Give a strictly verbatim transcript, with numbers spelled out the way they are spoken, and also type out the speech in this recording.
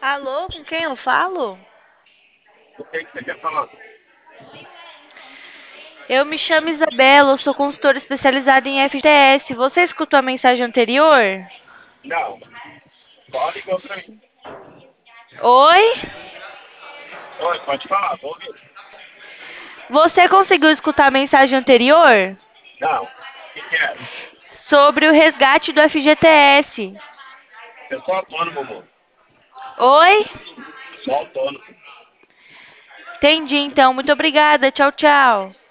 Alô, com quem eu falo? O que, que você quer falar? Eu me chamo Isabela, eu sou consultora especializada em F G T S. Você escutou a mensagem anterior? Não, só ligou pra mim. Oi? Oi, pode falar, vou ouvir. Você conseguiu escutar a mensagem anterior? Não, o que, que é? Sobre o resgate do F G T S. Eu sou autônomo, moço. Oi? Sou autônomo. Entendi então. Muito obrigada. Tchau, tchau.